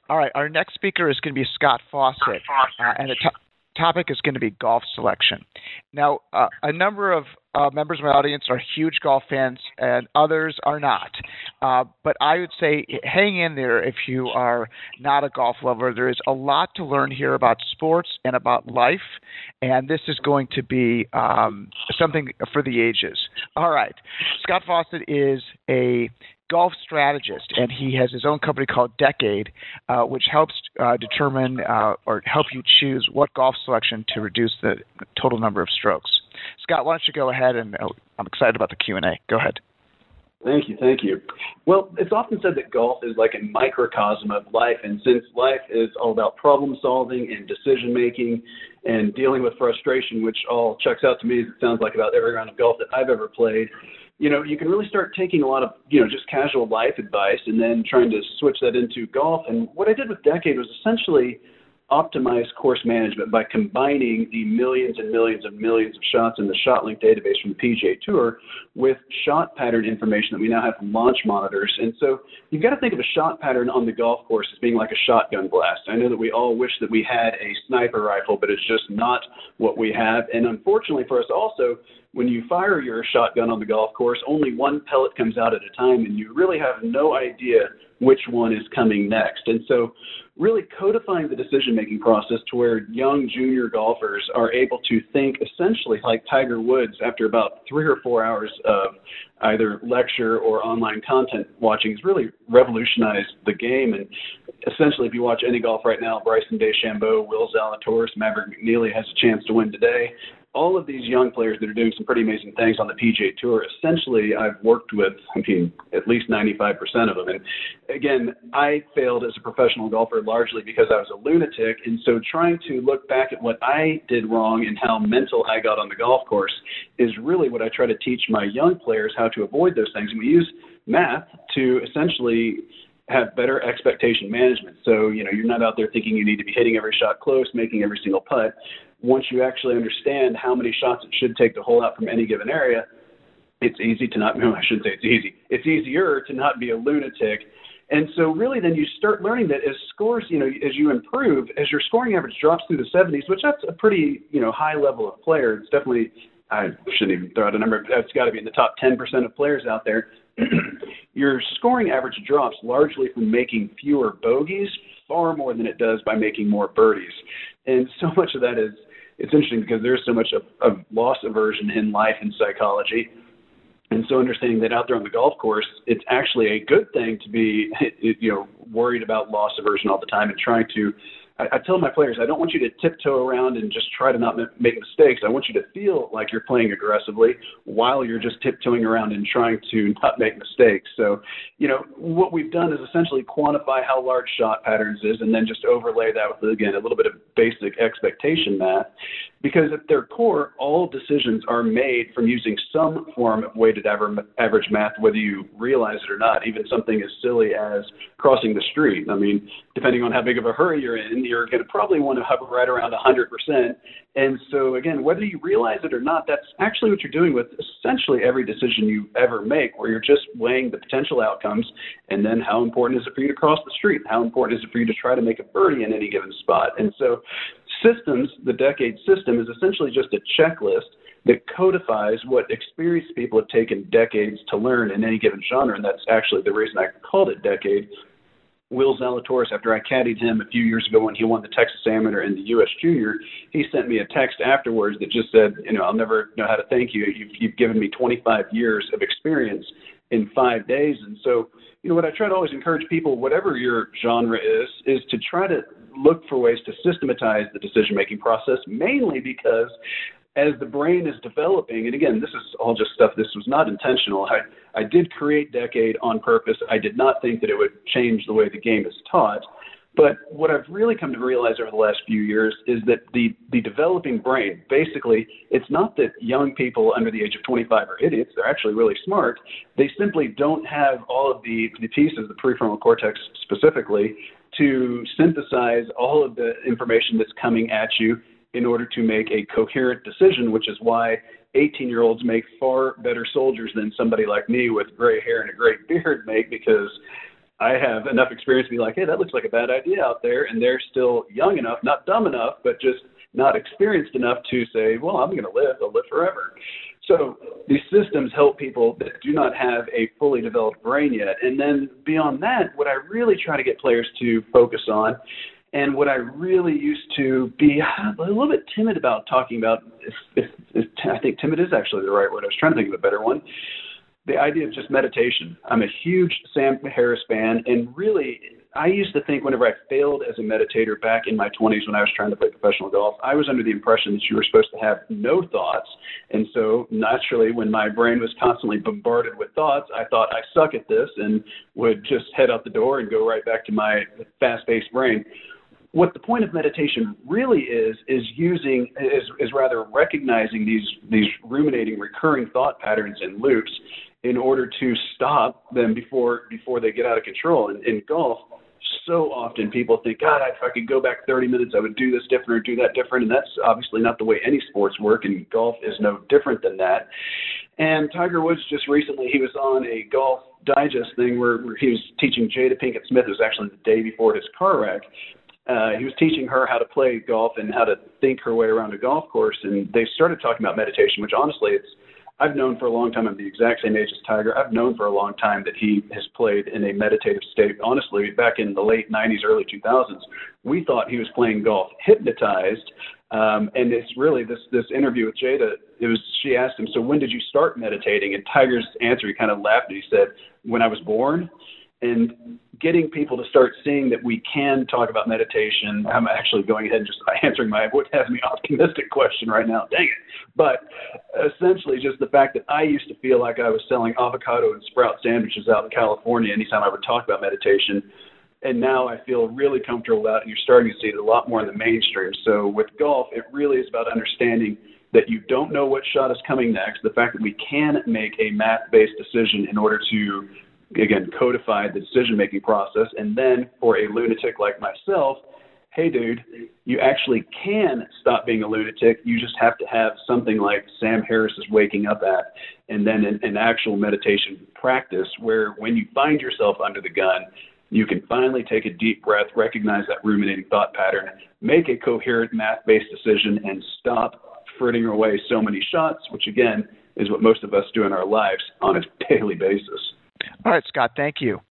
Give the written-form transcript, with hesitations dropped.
All right, our next speaker is going to be Scott Fawcett, and the topic is going to be golf selection. Now, a number of members of my audience are huge golf fans, and others are not. But I would say hang in there if you are not a golf lover. There is a lot to learn here about sports and about life, and this is going to be something for the ages. All right, Scott Fawcett is a golf strategist, and he has his own company called Decade, which helps determine or help you choose what golf selection to reduce the total number of strokes. Scott, why don't you go ahead, and I'm excited about the Q&A. Go ahead. Thank you. Well, it's often said that golf is like a microcosm of life, and since life is all about problem solving and decision making and dealing with frustration, which all checks out to me as it sounds like about every round of golf that I've ever played, you can really start taking a lot of, just casual life advice and then trying to switch that into golf. And what I did with Decade was essentially optimize course management by combining the millions and millions and millions of shots in the ShotLink database from the PGA Tour with shot pattern information that we now have from launch monitors. And so you've got to think of a shot pattern on the golf course as being like a shotgun blast. I know that we all wish that we had a sniper rifle, but it's just not what we have. And unfortunately for us also, when you fire your shotgun on the golf course, only one pellet comes out at a time, and you really have no idea which one is coming next. And so really codifying the decision-making process to where young junior golfers are able to think essentially like Tiger Woods after about 3 or 4 hours of either lecture or online content watching has really revolutionized the game. And essentially, if you watch any golf right now, Bryson DeChambeau, Will Zalatoris, Maverick McNeely has a chance to win today. All of these young players that are doing some pretty amazing things on the PGA Tour, essentially I've worked with, at least 95% of them. And again, I failed as a professional golfer largely because I was a lunatic. And so trying to look back at what I did wrong and how mental I got on the golf course is really what I try to teach my young players, how to avoid those things. And we use math to essentially have better expectation management. So, you're not out there thinking you need to be hitting every shot close, making every single putt. Once you actually understand how many shots it should take to hole out from any given area, it's easy to not, no, I shouldn't say it's easy. It's easier to not be a lunatic. And so really then you start learning that as scores, as you improve, as your scoring average drops through the 70s, which that's a pretty, high level of player. It's definitely, I shouldn't even throw out a number, that's got to be in the top 10% of players out there. Your scoring average drops largely from making fewer bogeys far more than it does by making more birdies. And so much of that is, it's interesting because there's so much of loss aversion in life and psychology. And so understanding that out there on the golf course, it's actually a good thing to be, worried about loss aversion all the time and trying to, I tell my players, I don't want you to tiptoe around and just try to not make mistakes. I want you to feel like you're playing aggressively while you're just tiptoeing around and trying to not make mistakes. So, what we've done is essentially quantify how large shot patterns is and then just overlay that with, again, a little bit of basic expectation math. Because at their core, all decisions are made from using some form of weighted average math, whether you realize it or not, even something as silly as crossing the street. I mean, depending on how big of a hurry you're in, you're going to probably want to hover right around 100%. And so, again, whether you realize it or not, that's actually what you're doing with essentially every decision you ever make, where you're just weighing the potential outcomes and then how important is it for you to cross the street? How important is it for you to try to make a birdie in any given spot? And so systems, the Decade system, is essentially just a checklist that codifies what experienced people have taken decades to learn in any given genre, and that's actually the reason I called it Decade. Will Zalatoris, after I caddied him a few years ago when he won the Texas Amateur and the U.S. Junior, he sent me a text afterwards that just said, I'll never know how to thank you. You've given me 25 years of experience in 5 days. And so, what I try to always encourage people, whatever your genre is to try to look for ways to systematize the decision-making process, mainly because as the brain is developing, and again, this is all just stuff, this was not intentional. I did create Decade on purpose. I did not think that it would change the way the game is taught. But what I've really come to realize over the last few years is that the developing brain, basically, it's not that young people under the age of 25 are idiots. They're actually really smart. They simply don't have all of the pieces, the prefrontal cortex specifically, to synthesize all of the information that's coming at you in order to make a coherent decision, which is why 18-year-olds make far better soldiers than somebody like me with gray hair and a great beard make, because I have enough experience to be like, hey, that looks like a bad idea out there. And they're still young enough, not dumb enough, but just not experienced enough to say, well, I'm going to live. I'll live forever. So these systems help people that do not have a fully developed brain yet. And then beyond that, what I really try to get players to focus on, and what I really used to be a little bit timid about talking about, I think timid is actually the right word. I was trying to think of a better one. The idea of just meditation. I'm a huge Sam Harris fan, and really, I used to think whenever I failed as a meditator back in my 20s when I was trying to play professional golf, I was under the impression that you were supposed to have no thoughts. And so naturally, when my brain was constantly bombarded with thoughts, I thought I suck at this and would just head out the door and go right back to my fast-paced brain. What the point of meditation really is rather recognizing these ruminating, recurring thought patterns and loops in order to stop them before they get out of control. And in golf, so often people think, God, if I could go back 30 minutes, I would do this different or do that different. And that's obviously not the way any sports work, and golf is no different than that. And Tiger Woods just recently, he was on a Golf Digest thing where he was teaching Jada Pinkett Smith. It was actually the day before his car wreck. He was teaching her how to play golf and how to think her way around a golf course. And they started talking about meditation, which honestly, I've known for a long time. I'm the exact same age as Tiger. I've known for a long time that he has played in a meditative state. Honestly, back in the late 90s, early 2000s, we thought he was playing golf hypnotized. And it's really this interview with Jada, she asked him, so when did you start meditating? And Tiger's answer, he kind of laughed and he said, when I was born. And getting people to start seeing that we can talk about meditation. I'm actually going ahead and just answering what has me optimistic question right now. Dang it. But essentially just the fact that I used to feel like I was selling avocado and sprout sandwiches out in California anytime I would talk about meditation. And now I feel really comfortable with that, and you're starting to see it a lot more in the mainstream. So with golf, it really is about understanding that you don't know what shot is coming next, the fact that we can make a math-based decision in order to, again, codify the decision-making process. And then for a lunatic like myself, hey, dude, you actually can stop being a lunatic. You just have to have something like Sam Harris is waking up at, and then an actual meditation practice where when you find yourself under the gun, you can finally take a deep breath, recognize that ruminating thought pattern, make a coherent math-based decision, and stop frittering away so many shots, which, again, is what most of us do in our lives on a daily basis. All right, Scott, thank you.